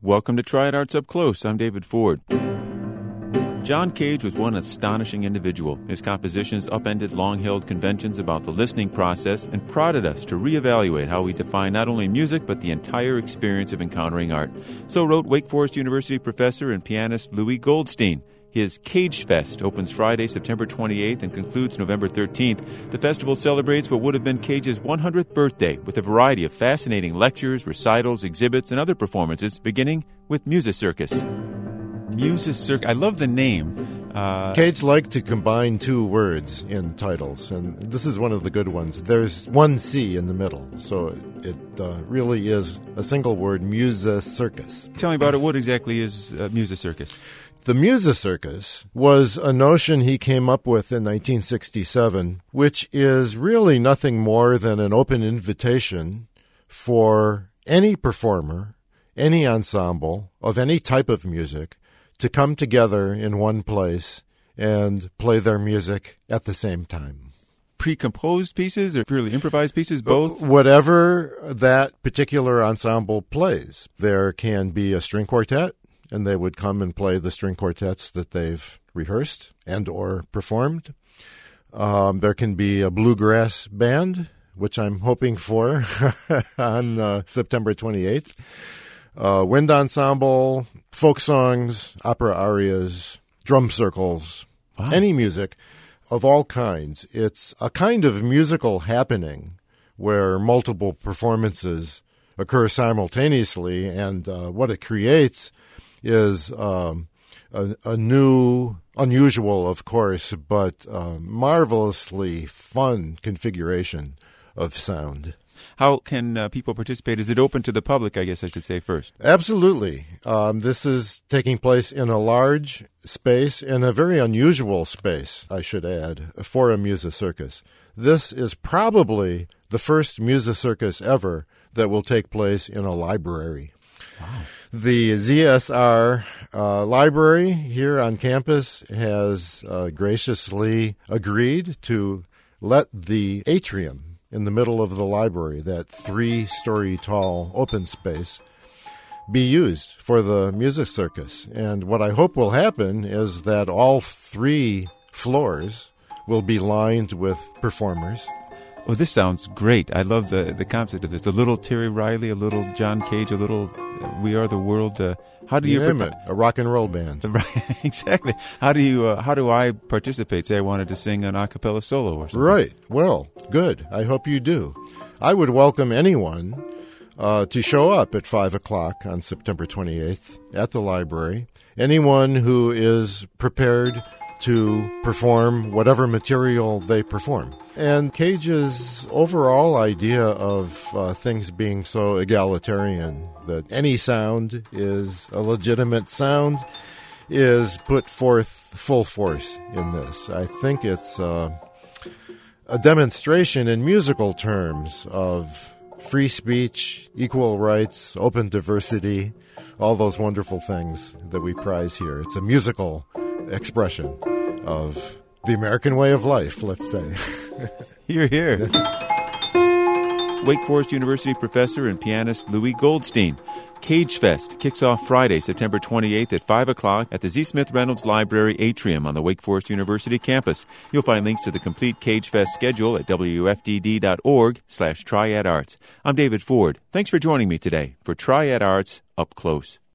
Welcome to Triad Arts Up Close. I'm David Ford. John Cage was one astonishing individual. His compositions upended long-held conventions about the listening process and prodded us to reevaluate how we define not only music but the entire experience of encountering art. So wrote Wake Forest University professor and pianist Louis Goldstein. His Cage Fest opens Friday, September 28th and concludes November 13th. The festival celebrates what would have been Cage's 100th birthday with a variety of fascinating lectures, recitals, exhibits, and other performances, beginning with Musicircus. Musicircus. I love the name. Cage liked to combine two words in titles, and this is one of the good ones. There's one C in the middle, so it really is a single word, Musicircus. Tell me about it. What exactly is Musicircus? The Musicircus was a notion he came up with in 1967, which is really nothing more than an open invitation for any performer, any ensemble of any type of music to come together in one place and play their music at the same time. Pre-composed pieces or purely improvised pieces, both? Whatever that particular ensemble plays. There can be a string quartet, and they would come and play the string quartets that they've rehearsed and or performed. There can be a bluegrass band, which I'm hoping for on September 28th. Wind ensemble, folk songs, opera arias, drum circles, wow. Any music of all kinds. It's a kind of musical happening where multiple performances occur simultaneously, and what it creates is a new, unusual, of course, but marvelously fun configuration of sound. How can people participate? Is it open to the public, I guess I should say first? Absolutely. This is taking place in a large space, in a very unusual space, I should add, for a Musicircus. This is probably the first Musicircus ever that will take place in a library. Wow. The ZSR library here on campus has graciously agreed to let the atrium in the middle of the library, that 3-story tall open space, be used for the Musicircus. And what I hope will happen is that all 3 floors will be lined with performers. Oh, this sounds great. I love the concept of this. A little Terry Riley, a little John Cage, a little We Are the World. How do you name it? A rock and roll band. Right, exactly. How do I participate? Say I wanted to sing an a cappella solo or something. Right. Well, good. I hope you do. I would welcome anyone to show up at 5 o'clock on September 28th at the library. Anyone who is prepared to perform whatever material they perform. And Cage's overall idea of things being so egalitarian, that any sound is a legitimate sound, is put forth full force in this. I think it's a demonstration in musical terms of free speech, equal rights, open diversity, all those wonderful things that we prize here. It's a musical expression of the American way of life, let's say. Hear, hear. Wake Forest University professor and pianist Louis Goldstein. Cage Fest kicks off Friday, September 28th at 5 o'clock at the Z. Smith Reynolds Library Atrium on the Wake Forest University campus. You'll find links to the complete Cage Fest schedule at wfdd.org/triadarts. I'm David Ford. Thanks for joining me today for Triad Arts Up Close.